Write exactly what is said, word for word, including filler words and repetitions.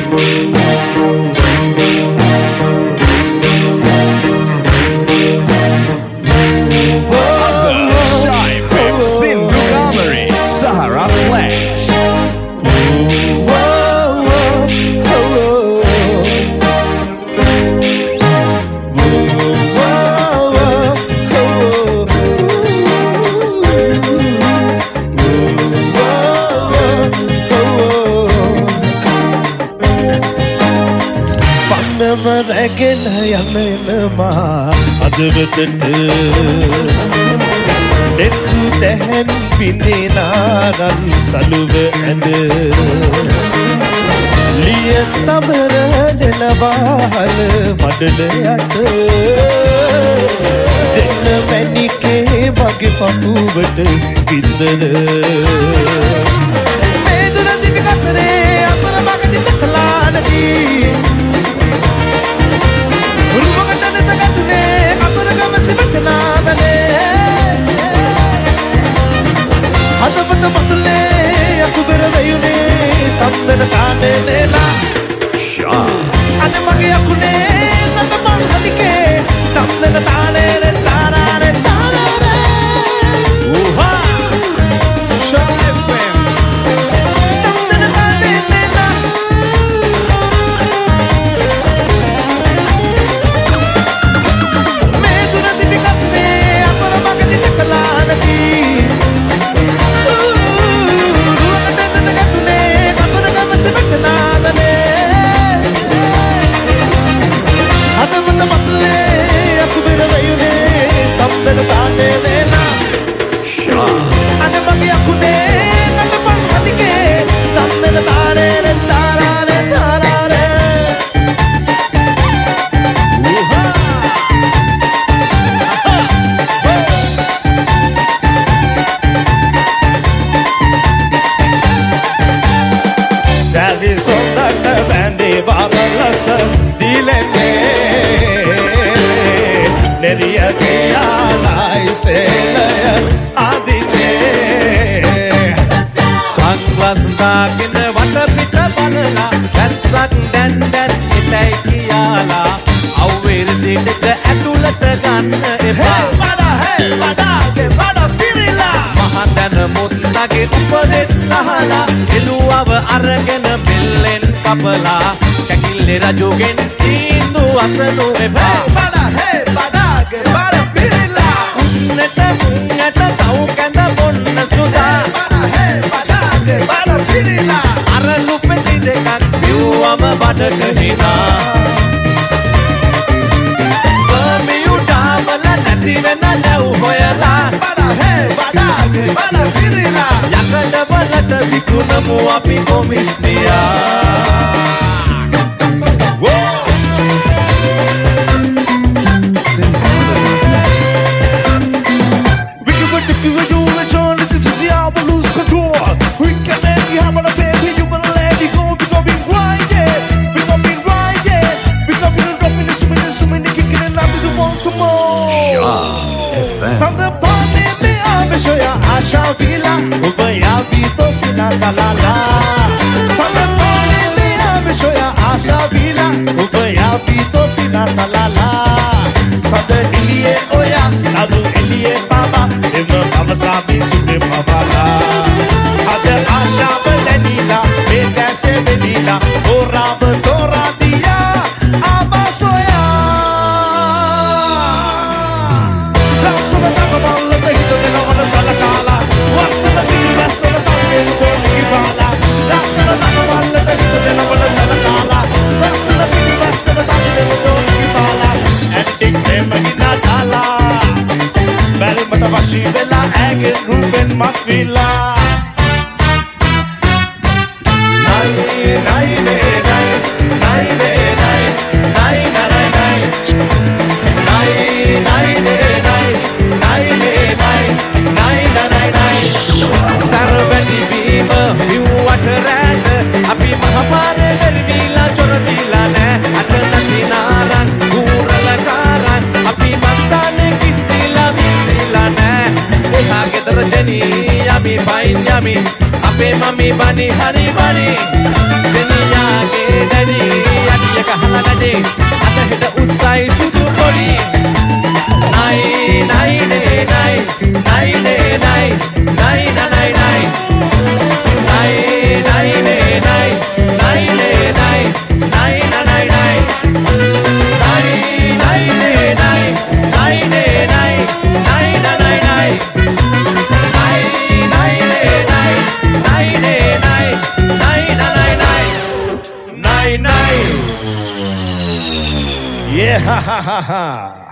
රැගෙන යන එනමා අදවතට දෙතු දැහැන් පිඳිනාරන් සලුව ඇඳ ලිය තමර දෙනවාහල මඩල යට දෙන්න මැණිකේ මගේ පපුවට කින්දර මේ දුර දිවි කතරේ අතර මගදී තකලා නැති හදවත මතුලේ අකුබර වයුනේ තම්බන තානේ නේලා ෂා අද මගේ අකුනේ නද මන් හදිකේ තම්බන තානේ තාරානේ තාරානේ උහා ෂා එෆ්එම් තම්බන තානේ නේලා මේ දුර දිවි කප්පේ අතර මගදී තකලා නැති අරගෙන බෙල්ලෙන් කපලා කැකිල්ලේ රජුගෙන් තීන්දු අසනු එපා බඩ හේ බඩගේ බඩ පිරිලා උන්නට මුන්නට තව කැඳ බොන්න සුදා බඩ හේ බඩගේ බඩ පිරිලා අර ලුපෙති දෙකක් බිව්වම බඩට හිනා බමියුටාවල නැති වෙන නැව් හොයලා බඩ හේ බඩගේ බඩ පිරිලා යකඩ බලට විකුණමු අපි කොමිස්තියා salala samepone me ameshoya asha vila ubaya pito sina salala sade iliye oya adu iliye baba ema amasabi sude babala ade asha belenila me kaise belila orab tora diya abasoya dasuna tamal behito de no salakala wasala di wasala tamke Vashivela again Ruben Mafila Nai nai nai nai nai nai nai nai nai nai nai nai nai nai nai nai Sarvati bima yuwatarat api mahapare dervila choravila ne atna sinaran uralakaran api mastane Jeni yummy fine yummy ape mami bani hari bani Jeni ya ke ha ha ha.